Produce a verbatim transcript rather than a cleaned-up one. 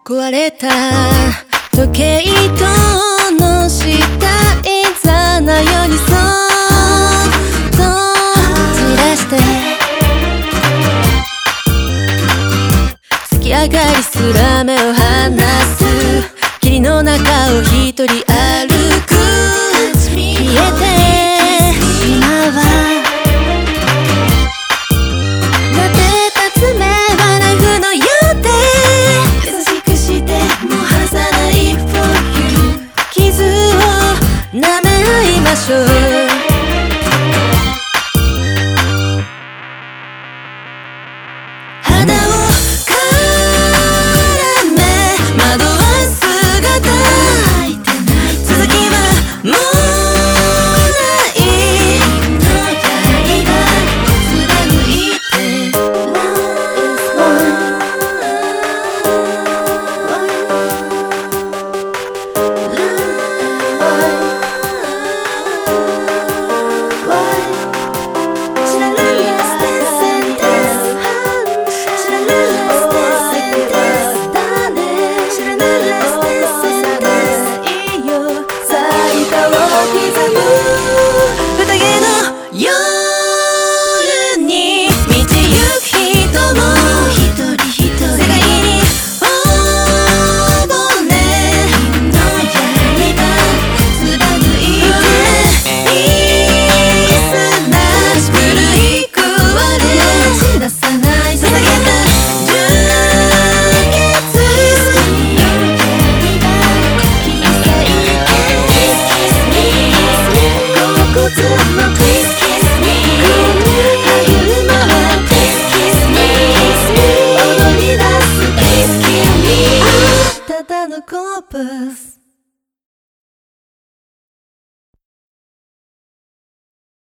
壊れた時計との下いざなよりそっとずらして月明かりすら目を離す霧の中を一人歩く消えて今は撫でた爪はナイフのようで優しくしてもう離さない for you 傷を舐め合いましょう肌をただのコーパス